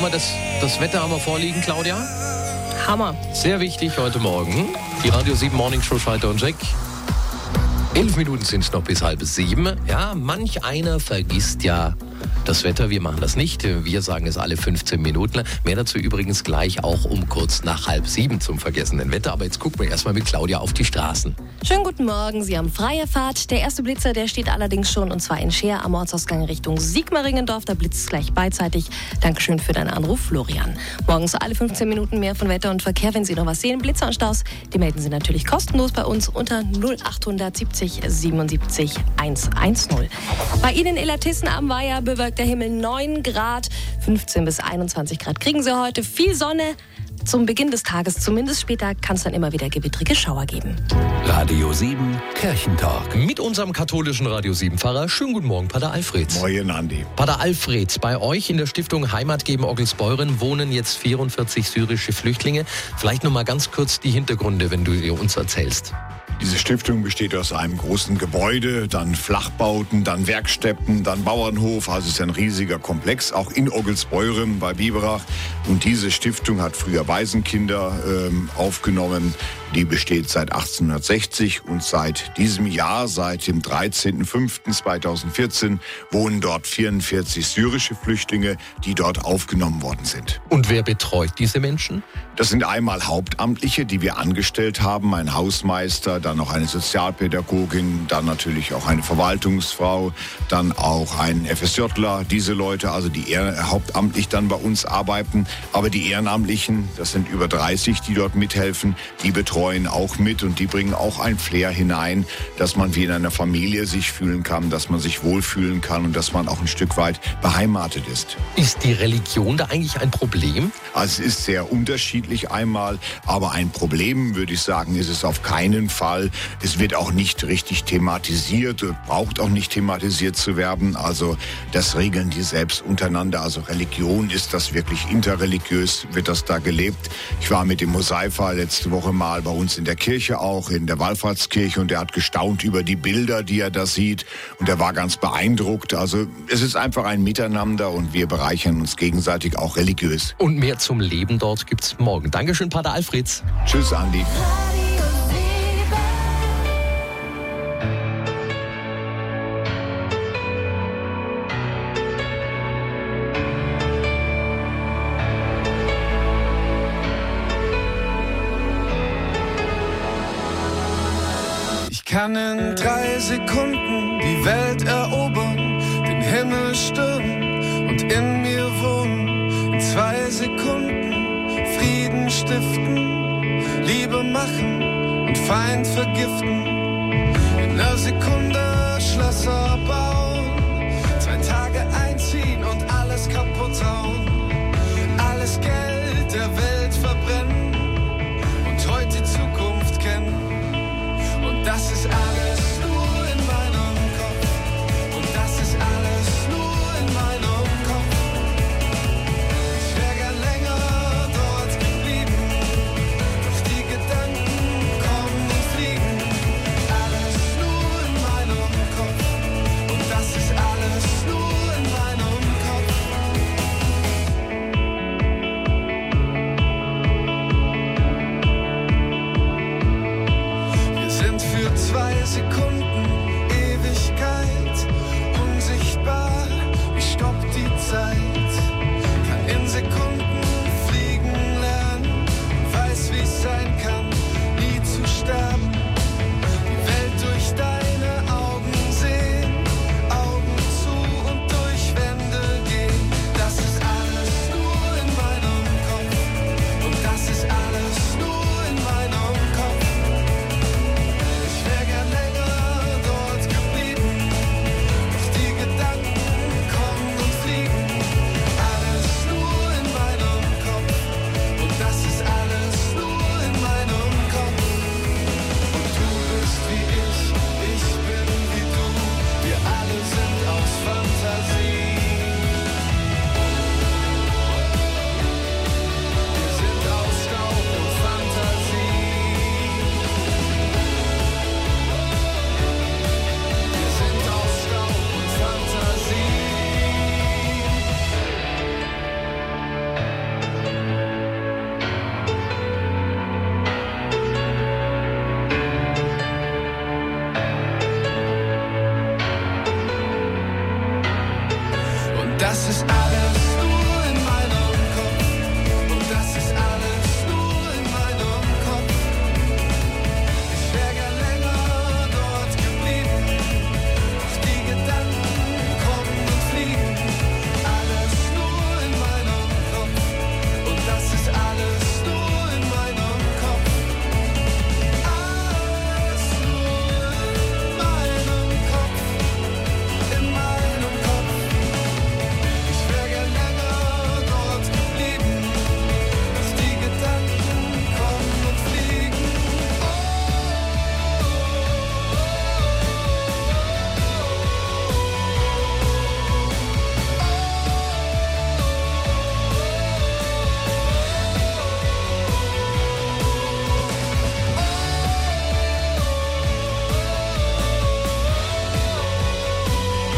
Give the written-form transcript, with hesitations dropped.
wir das Wetter haben wir vorliegen, Claudia? Hammer. Sehr wichtig heute Morgen. Die Radio 7 Morning Show Schalter und Jack. 11 Minuten sind es noch bis 6:30. Ja, manch einer vergisst ja das Wetter. Wir machen das nicht. Wir sagen es alle 15 Minuten. Mehr dazu übrigens gleich auch um kurz nach 6:30 zum vergessenen Wetter. Aber jetzt gucken wir erstmal mit Claudia auf die Straßen. Schönen guten Morgen, Sie haben freie Fahrt. Der erste Blitzer, der steht allerdings schon, und zwar in Scheer am Ortsausgang Richtung Sigmaringendorf. Da blitzt es gleich beidseitig. Dankeschön für deinen Anruf, Florian. Morgens alle 15 Minuten mehr von Wetter und Verkehr. Wenn Sie noch was sehen, Blitzer und Staus, die melden Sie natürlich kostenlos bei uns unter 0800 70 77 110. Bei Ihnen in Illertissen am Weiher bewölkt der Himmel 9 Grad, 15 bis 21 Grad kriegen Sie heute. Viel Sonne zum Beginn des Tages, zumindest später kann es dann immer wieder gewittrige Schauer geben. Radio 7 Kirchentalk. Mit unserem katholischen Radio 7 Pfarrer. Schönen guten Morgen, Pater Alfred. Moin, Andi. Pater Alfred, bei euch in der Stiftung Heimat geben Oggelsbeuren wohnen jetzt 44 syrische Flüchtlinge. Vielleicht noch mal ganz kurz die Hintergründe, wenn du uns erzählst. Diese Stiftung besteht aus einem großen Gebäude, dann Flachbauten, dann Werkstätten, dann Bauernhof. Also es ist ein riesiger Komplex, auch in Oggelsbeuren bei Biberach. Und diese Stiftung hat früher Waisenkinder aufgenommen. Die besteht seit 1860 und seit diesem Jahr, seit dem 13.05.2014, wohnen dort 44 syrische Flüchtlinge, die dort aufgenommen worden sind. Und wer betreut diese Menschen? Das sind einmal Hauptamtliche, die wir angestellt haben, ein Hausmeister, dann noch eine Sozialpädagogin, dann natürlich auch eine Verwaltungsfrau, dann auch ein FSJler, diese Leute, also die hauptamtlich dann bei uns arbeiten. Aber die Ehrenamtlichen, das sind über 30, die dort mithelfen, die betreuen auch mit und die bringen auch ein Flair hinein, dass man wie in einer Familie sich fühlen kann, dass man sich wohlfühlen kann und dass man auch ein Stück weit beheimatet ist. Ist die Religion da eigentlich ein Problem? Also es ist sehr unterschiedlich einmal, aber ein Problem, würde ich sagen, ist es auf keinen Fall. Es wird auch nicht richtig thematisiert, braucht auch nicht thematisiert zu werden. Also das regeln die selbst untereinander. Also Religion, ist das wirklich interreligiös, wird das da gelebt. Ich war mit dem Mosaifa letzte Woche mal bei uns in der Kirche auch, in der Wallfahrtskirche, und er hat gestaunt über die Bilder, die er da sieht, und er war ganz beeindruckt. Also es ist einfach ein Miteinander und wir bereichern uns gegenseitig auch religiös. Und mehr zum Leben dort gibt's morgen. Dankeschön, Pater Alfred. Tschüss, Andi. Ich kann in 3 Sekunden die Welt erobern, den Himmel stürmen und in mir wohnen. In 2 Sekunden Frieden stiften, Liebe machen und Feind vergiften. In 1 Sekunde Schlösser bauen, 2 Tage einziehen und alles kaputt hauen. Alles Geld der Welt verbrennen und heute die Zukunft kennen. Und das ist alles nur in meinem Kopf. Und das ist alles nur in meinem Kopf. Ich wär gern länger dort geblieben, doch die Gedanken kommen und fliegen. Alles nur in meinem Kopf. Und das ist alles nur in meinem Kopf. Wir sind für 2 Sekunden Ewigkeit unsichtbar, wie stoppt die Zeit, kann in Sekunden fliegen lernen, weiß wie es sein kann, nie zu sterben, die Welt durch deine Augen sehen, Augen zu und durch Wände gehen, das ist alles nur in meinem Kopf und das ist alles nur in meinem Kopf. Ich wär gern länger das ist alles.